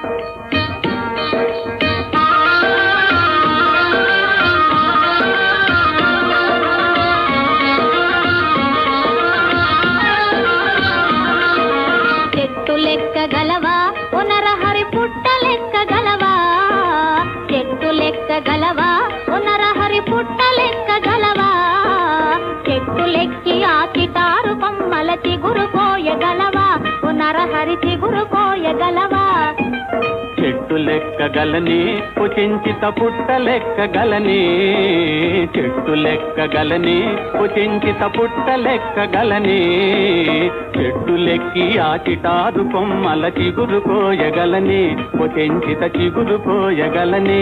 చెట్టు లెక్కగలవా ఓ నరహరి పుట్ట లెక్కగలవా చెట్టు లెక్కగలవా ఓ నరహరి పుట్ట లెక్కగలవా చెట్టు లెక్కి ఆ చిటారు కొమ్మల చిగురు కోయగలవా ఓ నరహరి చిగురు కోయగలవా చెట్టు లెక్కగలని పుచించిత పుట్ట లెక్కగలని చెట్టు లెక్కగలని పుచించిత పుట్ట లెక్కగలని చెట్టు లెక్కి ఆ చిటారు కొమ్మల చిగురు కోయగలని పుచించిత చిగురు కోయగలని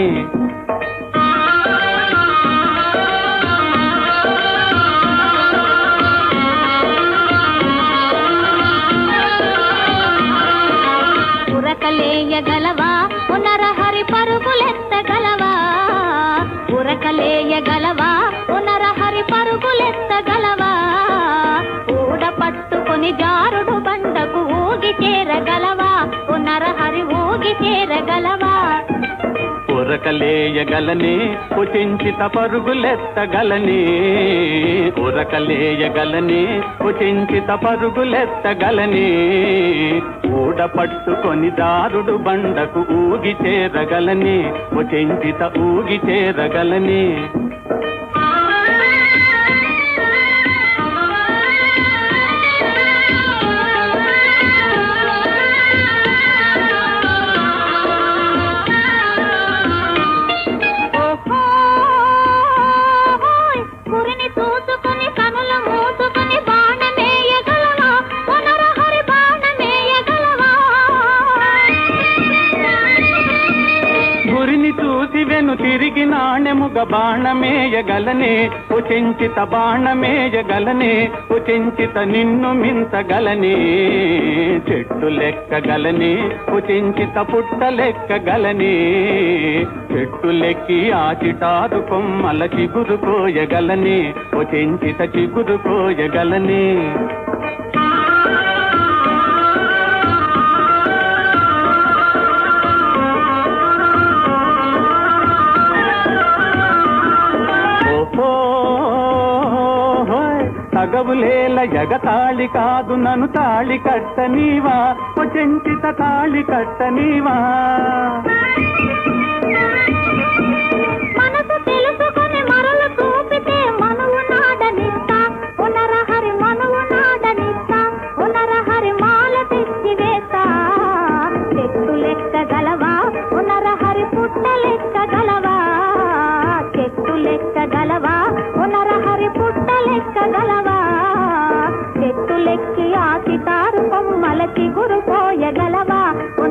ఉరకలేయగలవా ఓ నరహరి పరుగులెత్తగలవా ఉరకలేయగలవా ఓ నరహరి పరుగులెత్తగలవా ఊడ పట్టుకొని జారుడు బండకు ఊగి చేరగలవా ఓ నరహరి ఊగి చేరగలవా ఉరకలేయగలని పుచించిత పరుగులెత్తగలని ఉరకలేయగలని పుచించిత పరుగులెత్తగలని ఊడ పట్టుకొని దారుడు బండకు ఊగి చేరగలని పుచించిత ఊగి చేరగలని తిరిగి నాణెముగ బాణమేయగలనే పుచించిత బాణమేయగలనే పుచించిత నిన్ను మించగలనే చెట్టు లెక్కగలనే పుచించిత పుట్ట లెక్కగలనే చెట్టు లెక్కి ఆ చిటారు కొమ్మల చిగురు కోయగలనే పుచించిత చిగురు కోయగలనే తగవులేల ఎగతాళి కాదు నన్ను తాళి కట్టనీవా పుచించిత తాళి కట్టనీవా మనసు తెలుసుకొని మరలు చూపితే మనువు నాడనిస్తా ఓ నరహరి మనువు నాడనిస్తా ఓ నరహరి మాల తెచ్చి వేస్తా చెట్టు లెక్కగలవా ఓ నరహరి పుట్ట లెక్కగలవా చెట్టు లెక్కగలవా ఓ నరహరి పుట్ట లెక్కగలవా చెట్టు లెక్కి ఆ చిటారు కొమ్మల చిగురు కోయగలవా